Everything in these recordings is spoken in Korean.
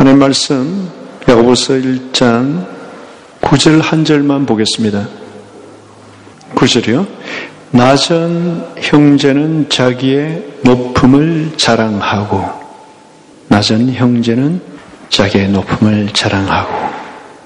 하나님 말씀 야고보서 1장 9절 한 절만 보겠습니다. 9절이요. 낮은 형제는 자기의 높음을 자랑하고, 낮은 형제는 자기의 높음을 자랑하고.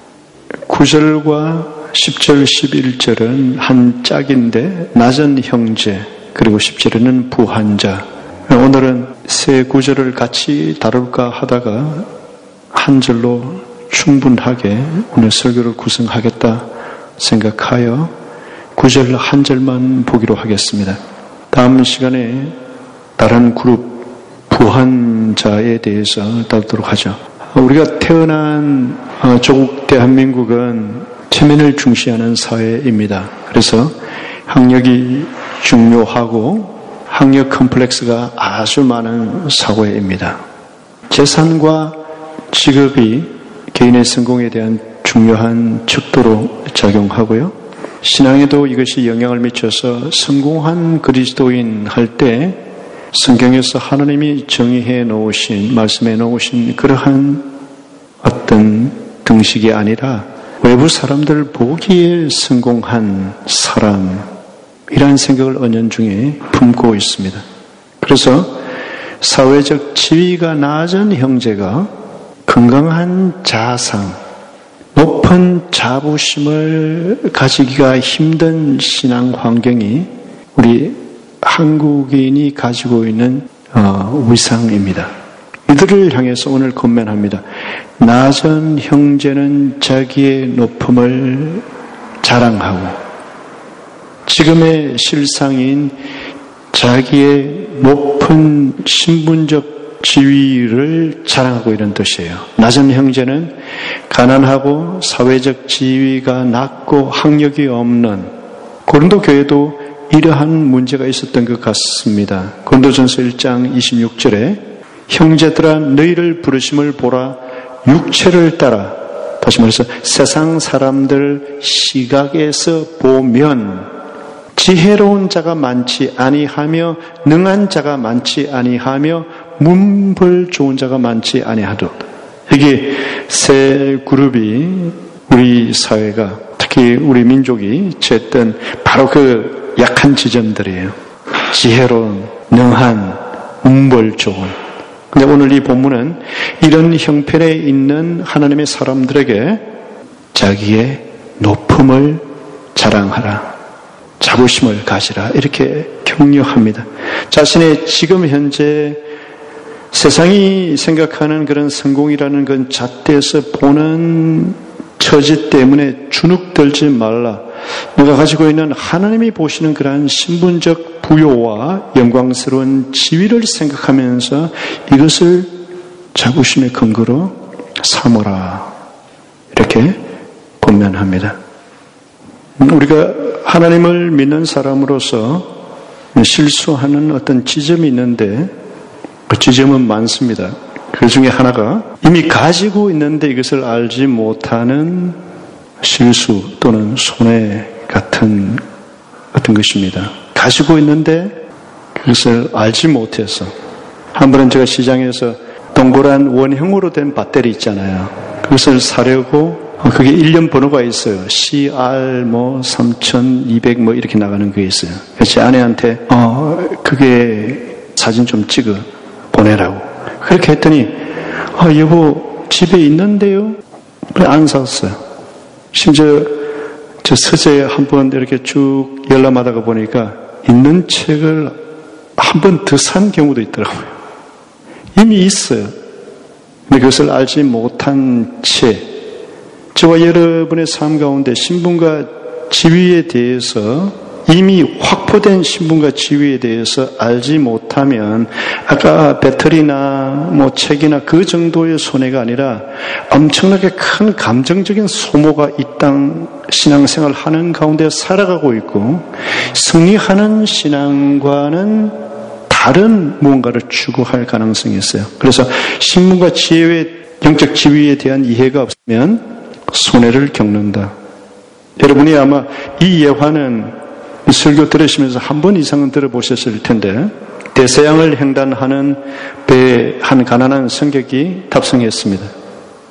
9절과 10절, 11절은 한 짝인데 낮은 형제, 그리고 10절에는 부한 자. 오늘은 세 구절을 같이 다룰까 하다가 한 절로 충분하게 오늘 설교를 구성하겠다 생각하여 9절 한 절만 보기로 하겠습니다. 다음 시간에 다른 그룹 부한 자에 대해서 다루도록 하죠. 우리가 태어난 조국 대한민국은 체면을 중시하는 사회입니다. 그래서 학력이 중요하고 학력 컴플렉스가 아주 많은 사회입니다. 재산과 직업이 개인의 성공에 대한 중요한 척도로 작용하고요. 신앙에도 이것이 영향을 미쳐서 성공한 그리스도인 할 때 성경에서 하나님이 정의해 놓으신, 말씀해 놓으신 그러한 어떤 등식이 아니라 외부 사람들 보기에 성공한 사람이라는 생각을 은연중에 품고 있습니다. 그래서 사회적 지위가 낮은 형제가 건강한 자상, 높은 자부심을 가지기가 힘든 신앙 환경이 우리 한국인이 가지고 있는 위상입니다. 이들을 향해서 오늘 권면합니다. 낮은 형제는 자기의 높음을 자랑하고, 지금의 실상인 자기의 높은 신분적 지위를 자랑하고 이런 뜻이에요. 낮은 형제는 가난하고 사회적 지위가 낮고 학력이 없는, 고린도 교회도 이러한 문제가 있었던 것 같습니다. 고린도전서 1장 26절에 형제들아 너희를 부르심을 보라, 육체를 따라, 다시 말해서 세상 사람들 시각에서 보면 지혜로운 자가 많지 아니하며 능한 자가 많지 아니하며 문벌 좋은 자가 많지 아니하도다. 이게 세 그룹이 우리 사회가, 특히 우리 민족이 취했던 바로 그 약한 지점들이에요. 지혜로운, 능한, 문벌 좋은. 근데 오늘 이 본문은 이런 형편에 있는 하나님의 사람들에게 자기의 높음을 자랑하라, 자부심을 가지라, 이렇게 격려합니다. 자신의 지금 현재 세상이 생각하는 그런 성공이라는 건 잣대에서 보는 처지 때문에 주눅들지 말라. 내가 가지고 있는 하나님이 보시는 그러한 신분적 부요와 영광스러운 지위를 생각하면서 이것을 자부심의 근거로 삼어라, 이렇게 권면합니다. 우리가 하나님을 믿는 사람으로서 실수하는 어떤 지점이 있는데 그 지점은 많습니다. 그 중에 하나가 이미 가지고 있는데 이것을 알지 못하는 실수 또는 손해 같은 어떤 것입니다. 가지고 있는데 그것을 알지 못해서, 한 번은 제가 시장에서 동그란 원형으로 된 배터리 있잖아요. 그것을 사려고, 그게 1년 번호가 있어요. CR 3200 이렇게 나가는 게 있어요. 그래서 제 아내한테 그게 사진 좀 찍어 보내라고 그렇게 했더니 여보 집에 있는데요? 안 샀어요. 심지어 저 서재에 한번 이렇게 쭉 열람하다가 보니까 있는 책을 한 번 더 산 경우도 있더라고요. 이미 있어요. 근데 그것을 알지 못한 채 저와 여러분의 삶 가운데 신분과 지위에 대해서, 이미 확보된 신분과 지위에 대해서 알지 못하면 아까 배터리나 책이나 그 정도의 손해가 아니라 엄청나게 큰 감정적인 소모가 이 땅 신앙생활을 하는 가운데 살아가고 있고, 승리하는 신앙과는 다른 무언가를 추구할 가능성이 있어요. 그래서 신분과 지혜의 영적 지위에 대한 이해가 없으면 손해를 겪는다. 여러분이 아마 이 예화는 이 설교 들으시면서 한 번 이상은 들어보셨을 텐데, 대서양을 횡단하는 배에 한 가난한 승객이 탑승했습니다.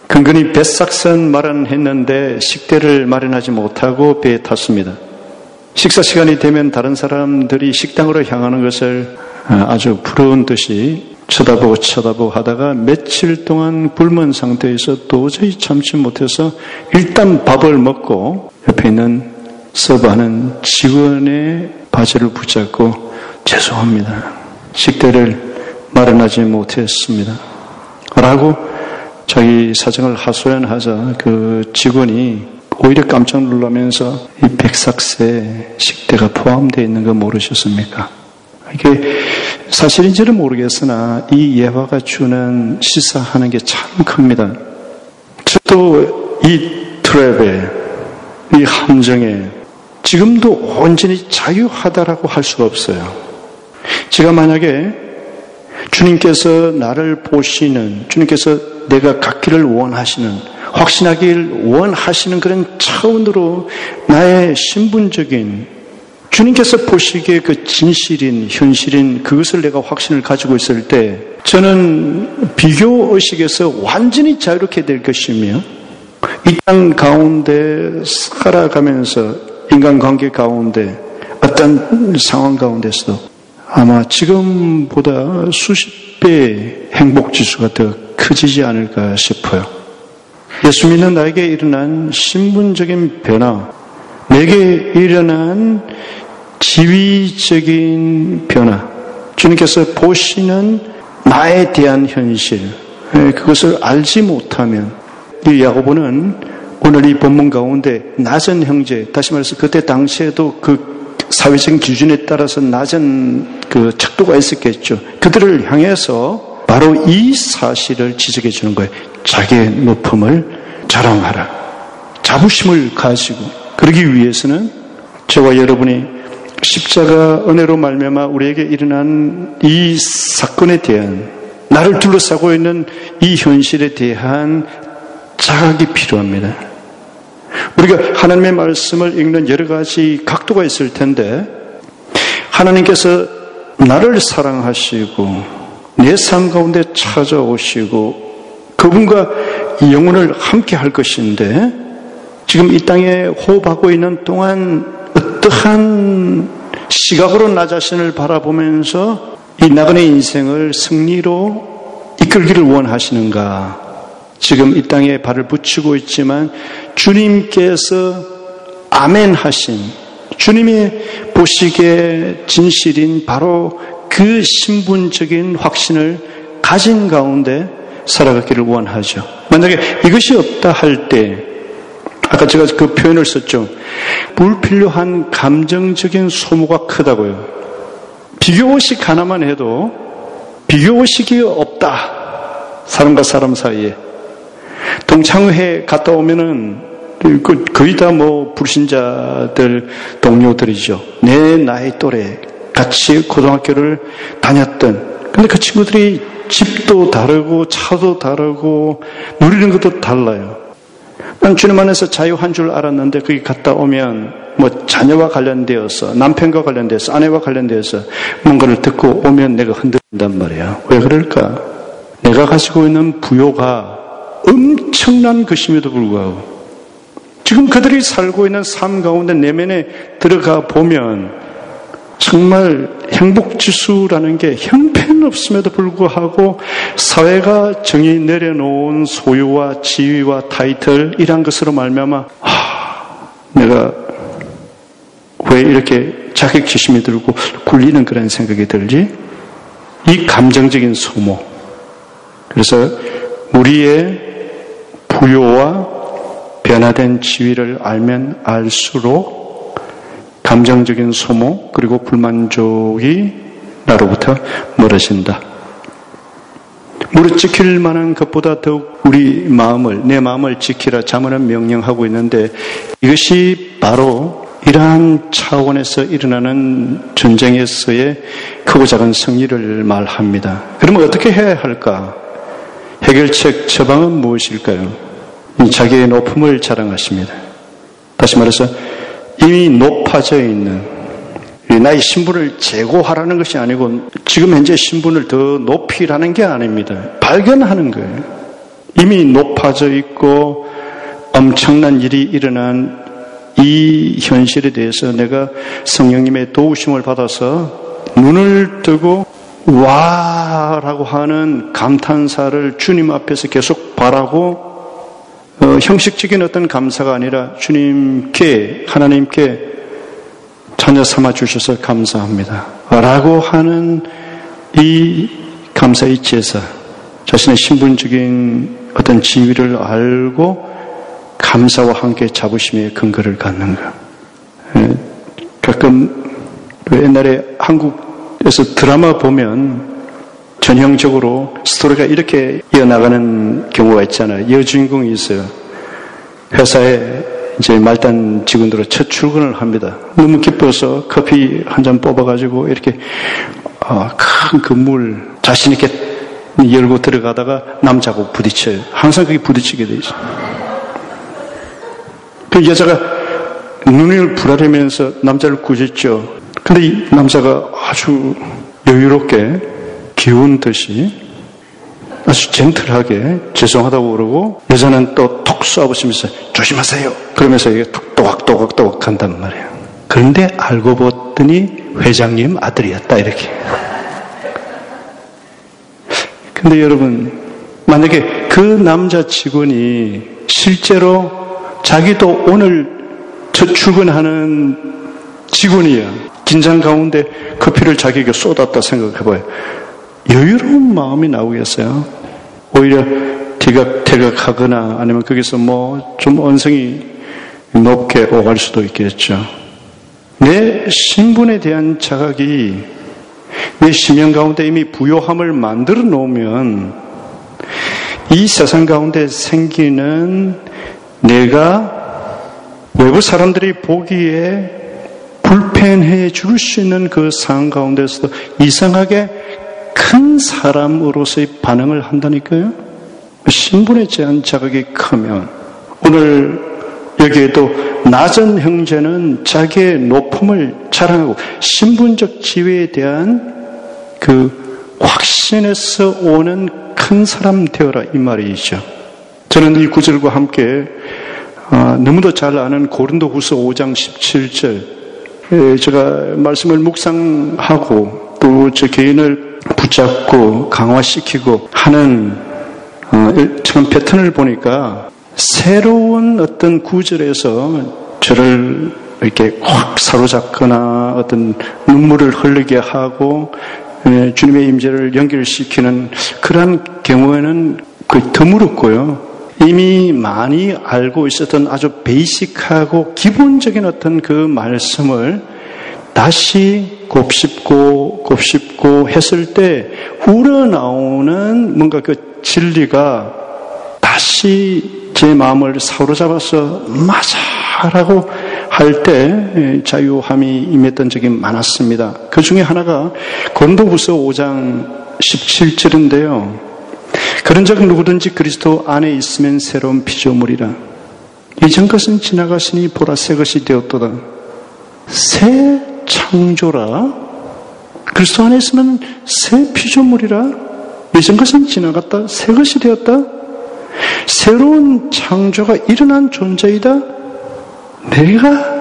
근근히 뱃삭선 마련했는데 식대를 마련하지 못하고 배에 탔습니다. 식사 시간이 되면 다른 사람들이 식당으로 향하는 것을 아주 부러운 듯이 쳐다보고 하다가 며칠 동안 굶은 상태에서 도저히 참지 못해서 일단 밥을 먹고 옆에 있는 서브하는 직원의 바지를 붙잡고 죄송합니다. 식대를 마련하지 못했습니다. 라고 자기 사정을 하소연하자 그 직원이 오히려 깜짝 놀라면서 이 백삭새에 식대가 포함되어 있는 거 모르셨습니까? 이게 사실인지는 모르겠으나 이 예화가 주는 시사하는 게 참 큽니다. 저도 이 트랩에, 이 함정에 지금도 온전히 자유하다라고 할 수가 없어요. 제가 만약에 주님께서 나를 보시는, 주님께서 내가 갖기를 원하시는, 확신하길 원하시는 그런 차원으로 나의 신분적인, 주님께서 보시기에 그 진실인, 현실인 그것을 내가 확신을 가지고 있을 때 저는 비교의식에서 완전히 자유롭게 될 것이며 이 땅 가운데 살아가면서 인간관계 가운데 어떤 상황 가운데서도 아마 지금보다 수십 배의 행복지수가 더 커지지 않을까 싶어요. 예수 믿는 나에게 일어난 신분적인 변화, 내게 일어난 지위적인 변화, 주님께서 보시는 나에 대한 현실, 그것을 알지 못하면 이 야고보는 오늘 이 본문 가운데 낮은 형제, 다시 말해서 그때 당시에도 그 사회적인 기준에 따라서 낮은 그 척도가 있었겠죠. 그들을 향해서 바로 이 사실을 지적해 주는 거예요. 자기의 높음을 자랑하라. 자부심을 가지고. 그러기 위해서는 저와 여러분이 십자가 은혜로 말미암아 우리에게 일어난 이 사건에 대한, 나를 둘러싸고 있는 이 현실에 대한 자각이 필요합니다. 우리가 하나님의 말씀을 읽는 여러 가지 각도가 있을 텐데, 하나님께서 나를 사랑하시고 내 삶 가운데 찾아오시고 그분과 영혼을 함께 할 것인데, 지금 이 땅에 호흡하고 있는 동안 어떠한 시각으로 나 자신을 바라보면서 이 나그네 인생을 승리로 이끌기를 원하시는가? 지금 이 땅에 발을 붙이고 있지만 주님께서 아멘 하신, 주님이 보시기에 진실인 바로 그 신분적인 확신을 가진 가운데 살아가기를 원하죠. 만약에 이것이 없다 할 때, 아까 제가 그 표현을 썼죠. 불필요한 감정적인 소모가 크다고요. 비교의식 하나만 해도 비교의식이 없다. 사람과 사람 사이에. 동창회 갔다 오면은 거의 다 불신자들 동료들이죠. 내 나이 또래 같이 고등학교를 다녔던. 근데 그 친구들이 집도 다르고 차도 다르고 누리는 것도 달라요. 난 주님 안에서 자유한 줄 알았는데 거기 갔다 오면 자녀와 관련되어서, 남편과 관련돼서, 아내와 관련돼서 뭔가를 듣고 오면 내가 흔들린단 말이야. 왜 그럴까? 내가 가지고 있는 부요가 엄청난 것임에도 불구하고 지금 그들이 살고 있는 삶 가운데 내면에 들어가 보면 정말 행복지수라는 게 형편없음에도 불구하고 사회가 정의 내려놓은 소유와 지위와 타이틀 이런 것으로 말미암아 내가 왜 이렇게 자격지심이 들고 굴리는 그런 생각이 들지? 이 감정적인 소모. 그래서 우리의 부요와 변화된 지위를 알면 알수록 감정적인 소모 그리고 불만족이 나로부터 멀어진다. 무릇 지킬 만한 것보다 더욱 우리 마음을, 내 마음을 지키라 자문은 명령하고 있는데, 이것이 바로 이러한 차원에서 일어나는 전쟁에서의 크고 작은 승리를 말합니다. 그러면 어떻게 해야 할까? 해결책 처방은 무엇일까요? 자기의 높음을 자랑하십니다. 다시 말해서 이미 높아져 있는 나의 신분을 제고하라는 것이 아니고 지금 현재 신분을 더 높이라는 게 아닙니다. 발견하는 거예요. 이미 높아져 있고 엄청난 일이 일어난 이 현실에 대해서 내가 성령님의 도우심을 받아서 눈을 뜨고 와라고 하는 감탄사를 주님 앞에서 계속 바라고 형식적인 어떤 감사가 아니라 주님께 하나님께 자녀 삼아 주셔서 감사합니다 라고 하는 이 감사의 제사, 자신의 신분적인 어떤 지위를 알고 감사와 함께 자부심의 근거를 갖는 것. 가끔 옛날에 한국에서 드라마 보면 전형적으로 스토리가 이렇게 이어나가는 경우가 있잖아요. 여주인공이 있어요. 회사에 이제 말단 직원들로 첫 출근을 합니다. 너무 기뻐서 커피 한 잔 뽑아가지고 이렇게 큰 건물 자신 있게 열고 들어가다가 남자하고 부딪혀요. 항상 그게 부딪히게 돼 있어요. 그 여자가 눈을 부라리면서 남자를 꾸짖죠. 근데 이 남자가 아주 여유롭게 귀여운 듯이 아주 젠틀하게 죄송하다고 그러고 여자는 또 톡 쏘아붙이면서 조심하세요. 그러면서 이게 또각또각 한단 말이에요. 그런데 알고 봤더니 회장님 아들이었다 이렇게. 근데 여러분 만약에 그 남자 직원이 실제로 자기도 오늘 첫 출근하는 직원이야. 긴장 가운데 커피를 자기에게 쏟았다 생각해봐요. 여유로운 마음이 나오겠어요? 오히려 퇴각하거나 아니면 거기서 좀 언성이 높게 오갈 수도 있겠죠. 내 신분에 대한 자각이 내 심령 가운데 이미 부요함을 만들어 놓으면 이 세상 가운데 생기는 내가 외부 사람들이 보기에 불편해 줄 수 있는 그 상황 가운데서도 이상하게 큰 사람으로서의 반응을 한다니까요. 신분에 대한 자각이 크면 오늘 여기에도 낮은 형제는 자기의 높음을 자랑하고 신분적 지위에 대한 그 확신에서 오는 큰 사람 되어라 이 말이죠. 저는 이 구절과 함께 너무도 잘 아는 고린도후서 5장 17절 제가 말씀을 묵상하고 또 제 개인을 붙잡고 강화시키고 하는 처음 패턴을 보니까 새로운 어떤 구절에서 저를 이렇게 확 사로잡거나 어떤 눈물을 흘리게 하고 주님의 임재를 연결시키는 그러한 경우에는 거의 드물었고요. 이미 많이 알고 있었던 아주 베이직하고 기본적인 어떤 그 말씀을 다시 곱씹고 했을 때 우러나오는 뭔가 그 진리가 다시 제 마음을 사로잡아서 맞아라고 할 때 자유함이 임했던 적이 많았습니다. 그 중에 하나가 고린도후서 5장 17절인데요. 그런 적 누구든지 그리스도 안에 있으면 새로운 피조물이라. 이전 것은 지나갔으니 보라 새 것이 되었도다. 새 창조라. 그리스도 안에 있으면 새 피조물이라. 이전 것은 지나갔다. 새 것이 되었다. 새로운 창조가 일어난 존재이다. 내가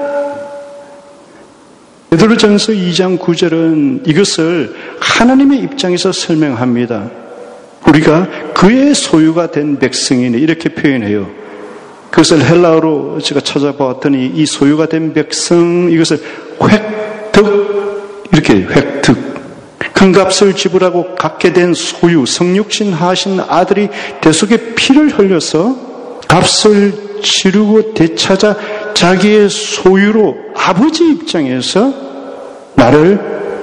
베드로전서 2장 9절은 이것을 하나님의 입장에서 설명합니다. 우리가 그의 소유가 된 백성이네 이렇게 표현해요. 그것을 헬라어로 제가 찾아보았더니 이 소유가 된 백성 이것을 획득 이렇게 획득 큰 값을 지불하고 갖게 된 소유 성육신 하신 아들이 대속의 피를 흘려서 값을 치르고 되찾아 자기의 소유로 아버지 입장에서 나를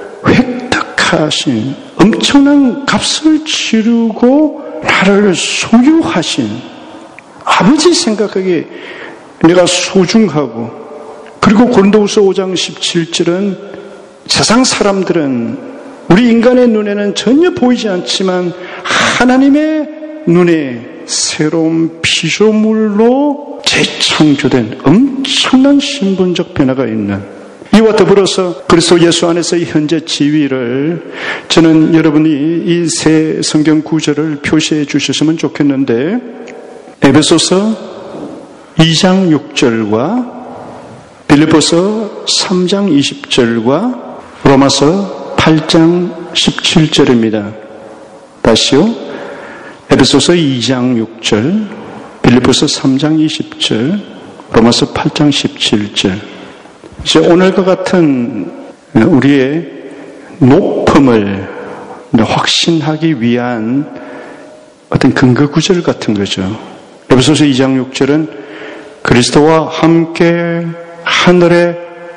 획득하신 엄청난 값을 치르고 나를 소유하신 아버지 생각하기에 내가 소중하고 그리고 고린도후서 5장 17절은 세상 사람들은 우리 인간의 눈에는 전혀 보이지 않지만 하나님의 눈에 새로운 피조물로 재창조된 엄청난 신분적 변화가 있는 이와 더불어서 그리스도 예수 안에서의 현재 지위를 저는 여러분이 이 세 성경 구절을 표시해 주셨으면 좋겠는데 에베소서 2장 6절과 빌립보서 3장 20절과 로마서 8장 17절입니다. 다시요. 에베소서 2장 6절, 빌립보서 3장 20절, 로마서 8장 17절. 이제 오늘과 같은 우리의 높음을 확신하기 위한 어떤 근거 구절 같은 거죠. 에베소서 2장 6절은 그리스도와 함께 하늘에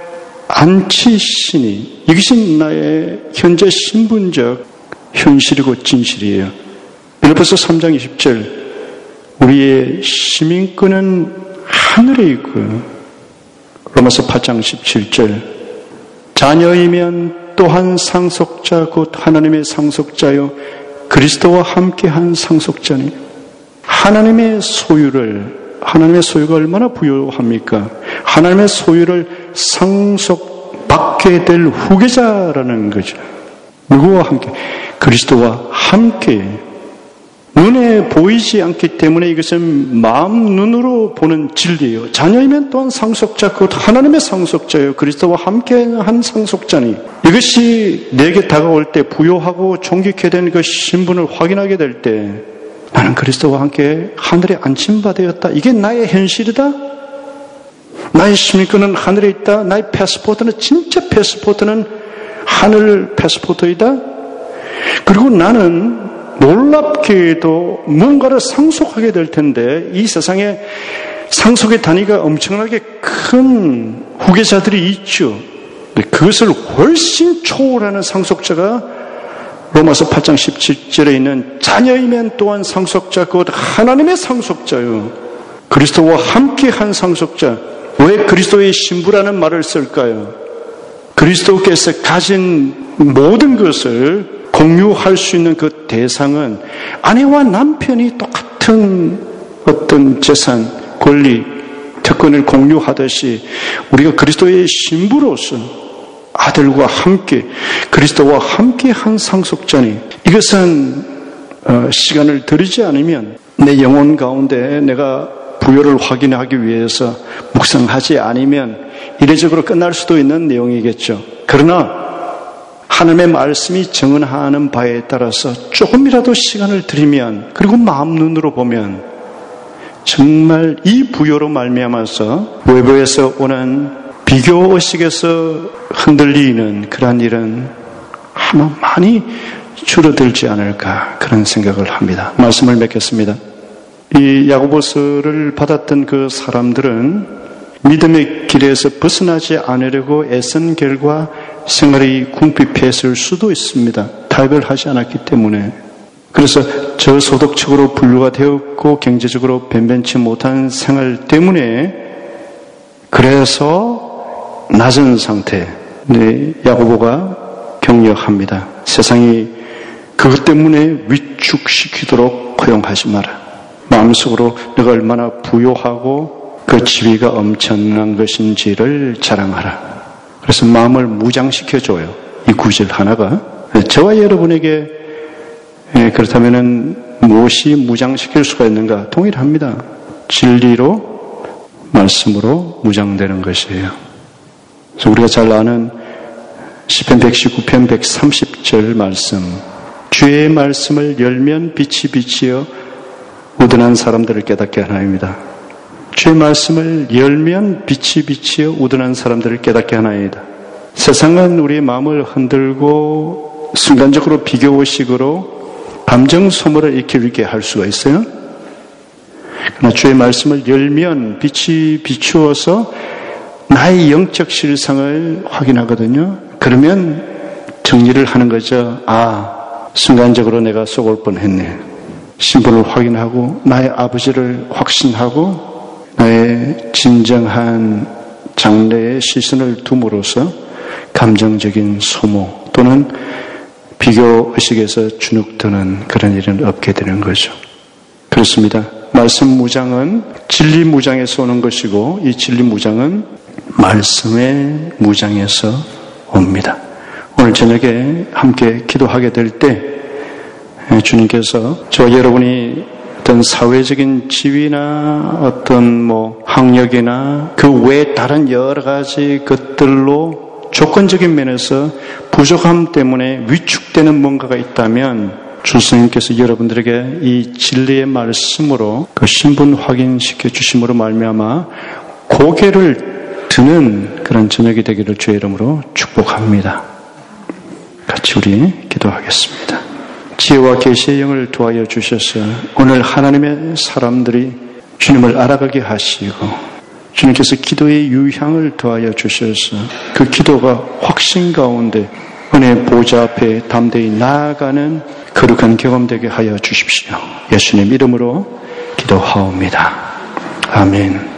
앉히시니, 이것이 나의 현재 신분적 현실이고 진실이에요. 빌립보서 3장 20절, 우리의 시민권은 하늘에 있고요. 로마서 8장 17절, 자녀이면 또한 상속자 곧 하나님의 상속자요 그리스도와 함께한 상속자니. 하나님의 소유가 얼마나 부유합니까? 하나님의 소유를 상속받게 될 후계자라는 거죠. 누구와 함께? 그리스도와 함께. 눈에 보이지 않기 때문에 이것은 마음 눈으로 보는 진리예요. 자녀이면 또한 상속자, 곧 하나님의 상속자예요. 그리스도와 함께한 상속자니. 이것이 내게 다가올 때 부요하고 존귀케 된 그 신분을 확인하게 될 때 나는 그리스도와 함께 하늘에 안침받았다. 이게 나의 현실이다. 나의 시민권은 하늘에 있다. 나의 패스포트는 진짜 패스포트는 하늘 패스포트이다. 그리고 나는 놀랍게도 뭔가를 상속하게 될 텐데 이 세상에 상속의 단위가 엄청나게 큰 후계자들이 있죠. 그것을 훨씬 초월하는 상속자가 로마서 8장 17절에 있는 자녀이면 또한 상속자 곧 하나님의 상속자요. 그리스도와 함께한 상속자. 왜 그리스도의 신부라는 말을 쓸까요? 그리스도께서 가진 모든 것을 공유할 수 있는 그 대상은 아내와 남편이 똑같은 어떤 재산, 권리, 특권을 공유하듯이 우리가 그리스도의 신부로서 아들과 함께 그리스도와 함께 한 상속자니. 이것은 시간을 들이지 않으면 내 영혼 가운데 내가 부요를 확인하기 위해서 묵상하지 않으면 이례적으로 끝날 수도 있는 내용이겠죠. 그러나 하나님의 말씀이 정언하는 바에 따라서 조금이라도 시간을 들이면, 그리고 마음 눈으로 보면 정말 이 부요로 말미암아서 외부에서 오는 비교의식에서 흔들리는 그러한 일은 아마 많이 줄어들지 않을까 그런 생각을 합니다. 말씀을 맺겠습니다. 이 야고보서를 받았던 그 사람들은 믿음의 길에서 벗어나지 않으려고 애쓴 결과 생활이 궁핍했을 수도 있습니다. 타협을 하지 않았기 때문에. 그래서 저소득층으로 분류가 되었고 경제적으로 변변치 못한 생활 때문에 그래서 낮은 상태. 야고보가 격려합니다. 세상이 그것 때문에 위축시키도록 허용하지 마라. 마음속으로 내가 얼마나 부요하고 그 지위가 엄청난 것인지를 자랑하라. 그래서 마음을 무장시켜줘요. 이 구절 하나가. 저와 여러분에게 그렇다면 무엇이 무장시킬 수가 있는가? 동일합니다. 진리로, 말씀으로 무장되는 것이에요. 그래서 우리가 잘 아는 시편 119편 130절 말씀. 주의 말씀을 열면 빛이 비치어 우둔한 사람들을 깨닫게 하나입니다. 주의 말씀을 열면 빛이 비치어 우둔한 사람들을 깨닫게 하나이다. 세상은 우리의 마음을 흔들고 순간적으로 비교의식으로 감정 소모를 일으키게 할 수가 있어요. 그러나 주의 말씀을 열면 빛이 비추어서 나의 영적 실상을 확인하거든요. 그러면 정리를 하는 거죠. 순간적으로 내가 속을 뻔했네. 신분을 확인하고 나의 아버지를 확신하고 나의 진정한 장래의 시선을 둠으로써 감정적인 소모 또는 비교의식에서 주눅드는 그런 일은 없게 되는 거죠. 그렇습니다. 말씀 무장은 진리 무장에서 오는 것이고 이 진리 무장은 말씀의 무장에서 옵니다. 오늘 저녁에 함께 기도하게 될 때 주님께서 저와 여러분이 어떤 사회적인 지위나 어떤 학력이나 그 외에 다른 여러 가지 것들로 조건적인 면에서 부족함 때문에 위축되는 뭔가가 있다면 주 스님께서 여러분들에게 이 진리의 말씀으로 그 신분 확인시켜 주심으로 말미암아 고개를 드는 그런 저녁이 되기를 주의 이름으로 축복합니다. 같이 우리 기도하겠습니다. 지혜와 계시의 영을 도하여 주셔서 오늘 하나님의 사람들이 주님을 알아가게 하시고 주님께서 기도의 유향을 더하여 주셔서 그 기도가 확신 가운데 은혜의 보좌 앞에 담대히 나아가는 거룩한 경험 되게 하여 주십시오. 예수님 이름으로 기도하옵니다. 아멘.